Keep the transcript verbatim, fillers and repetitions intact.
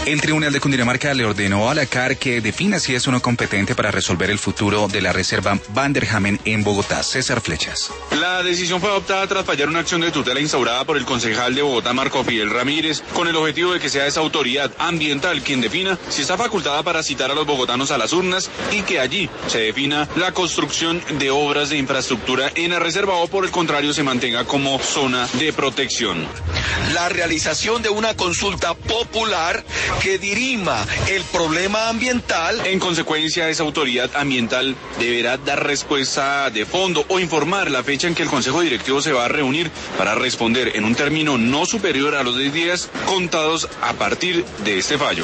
El Tribunal de Cundinamarca le ordenó a la C A R que defina si es uno competente para resolver el futuro de la reserva Vanderhamen en Bogotá. César Flechas. La decisión fue adoptada tras fallar una acción de tutela instaurada por el concejal de Bogotá, Marco Fidel Ramírez, con el objetivo de que sea esa autoridad ambiental quien defina si está facultada para citar a los bogotanos a las urnas y que allí se defina la construcción de obras de infraestructura en la reserva o por el contrario se mantenga como zona de protección. La realización de una consulta popular que dirima el problema ambiental. En consecuencia, esa autoridad ambiental deberá dar respuesta de fondo o informar la fecha en que el Consejo Directivo se va a reunir para responder en un término no superior a los diez días contados a partir de este fallo.